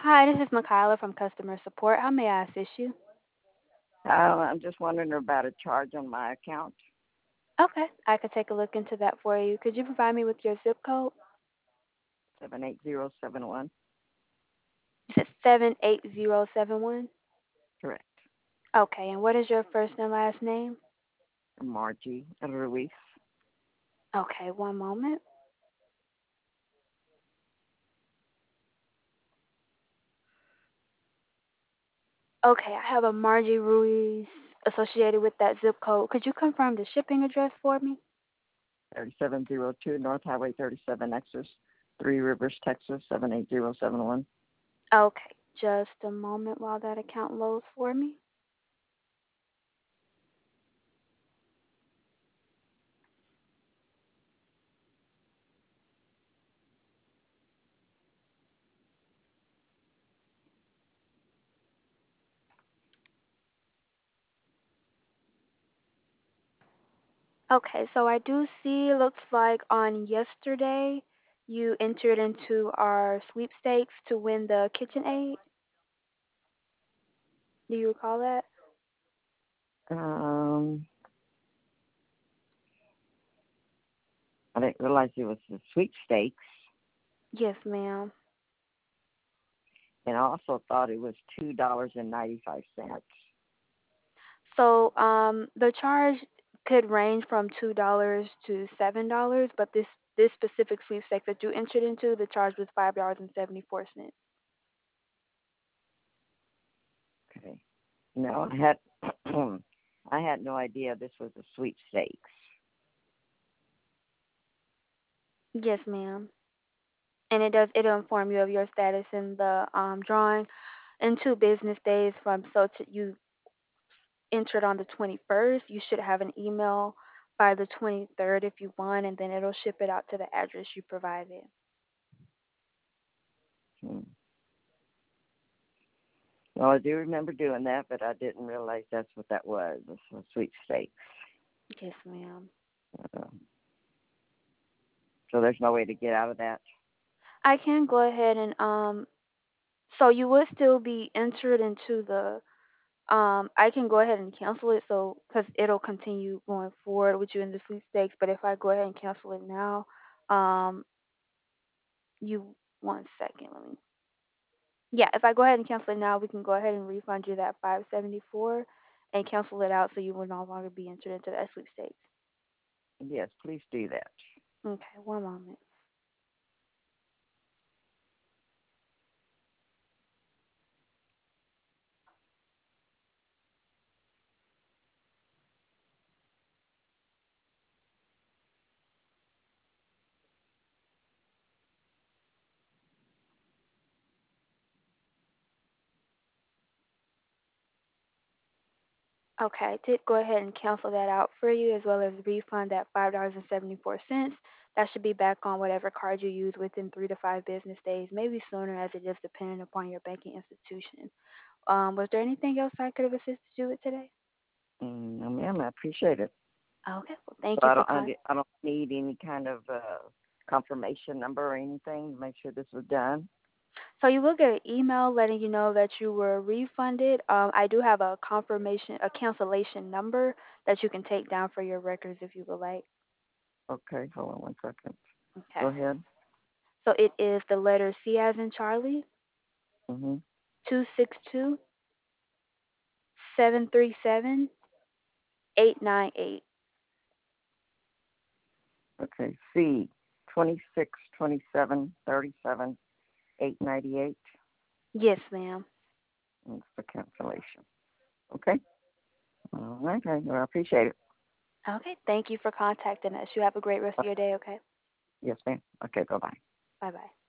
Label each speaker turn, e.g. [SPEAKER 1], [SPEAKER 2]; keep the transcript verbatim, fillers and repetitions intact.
[SPEAKER 1] Hi, this is Makayla from customer support. How may I assist you?
[SPEAKER 2] Uh, I'm just wondering about a charge on my account.
[SPEAKER 1] Okay, I could take a look into that for you. Could you provide me with your zip code?
[SPEAKER 2] seven eight zero seven one.
[SPEAKER 1] You said seven eight zero seven one.
[SPEAKER 2] Correct.
[SPEAKER 1] Okay, and what is your first and last name?
[SPEAKER 2] Margie Ruiz.
[SPEAKER 1] Okay, one moment. Okay, I have a Margie Ruiz associated with that zip code. Could you confirm the shipping address for me?
[SPEAKER 2] thirty-seven oh two North Highway thirty-seven, Nexus, Three Rivers, Texas, seven eight zero seven one.
[SPEAKER 1] Okay, just a moment while that account loads for me. Okay, so I do see, looks like on yesterday you entered into our sweepstakes to win the KitchenAid. Do you recall that?
[SPEAKER 2] Um, I didn't realize it was the sweepstakes,
[SPEAKER 1] Yes, ma'am.
[SPEAKER 2] and I also thought it was two dollars and ninety-five cents.
[SPEAKER 1] So um, the charge could range from two dollars to seven dollars, but this this specific sweepstakes that you entered into, the charge was five dollars and seventy four cents.
[SPEAKER 2] Okay. No, I had I had no idea this was a sweepstakes.
[SPEAKER 1] Yes, ma'am. And it does it'll inform you of your status in the um, drawing in two business days from so to you entered on the twenty-first. You should have an email by the twenty-third if you won, and then it'll ship it out to the address you provided.
[SPEAKER 2] Hmm. Well, I do remember doing that, but I didn't realize that's what that was. It was a sweepstakes.
[SPEAKER 1] Yes, ma'am.
[SPEAKER 2] Uh, so there's no way to get out of that.
[SPEAKER 1] I can go ahead and um. So you would still be entered into the um. I can go ahead and cancel it so because it'll continue going forward with you in the sweepstakes. But if I go ahead and cancel it now, um, you one second. Let me. Yeah, if I go ahead and cancel it now, we can go ahead and refund you that five seventy four, and cancel it out so you will no longer be entered into that sweepstakes.
[SPEAKER 2] Yes, please do that.
[SPEAKER 1] Okay, one moment. Okay, I did go ahead and cancel that out for you as well as refund that five dollars and seventy four cents. That should be back on whatever card you use within three to five business days, maybe sooner as it is dependent upon your banking institution. Um, was there anything else I could have assisted you with today?
[SPEAKER 2] Mm, no, ma'am, I appreciate it.
[SPEAKER 1] Okay, well,
[SPEAKER 2] So
[SPEAKER 1] thank you
[SPEAKER 2] I
[SPEAKER 1] for
[SPEAKER 2] don't, I
[SPEAKER 1] con-
[SPEAKER 2] di- I don't need any kind of uh, confirmation number or anything to make sure this was done.
[SPEAKER 1] So you will get an email letting you know that you were refunded. Um, I do have a confirmation, a cancellation number that you can take down for your records if you would like.
[SPEAKER 2] Okay, hold on one second.
[SPEAKER 1] Okay.
[SPEAKER 2] Go ahead.
[SPEAKER 1] So it is the letter C as in Charlie,
[SPEAKER 2] Mhm.
[SPEAKER 1] two six two seven three seven eight nine eight.
[SPEAKER 2] Okay. C twenty six twenty seven thirty seven eight ninety eight.
[SPEAKER 1] Yes, ma'am.
[SPEAKER 2] That's the cancellation. Okay. All right. I I appreciate it.
[SPEAKER 1] Okay. Thank you for contacting us. You have a great rest
[SPEAKER 2] Uh,
[SPEAKER 1] of your day, okay?
[SPEAKER 2] yes, ma'am. Okay. Bye bye.
[SPEAKER 1] Bye bye.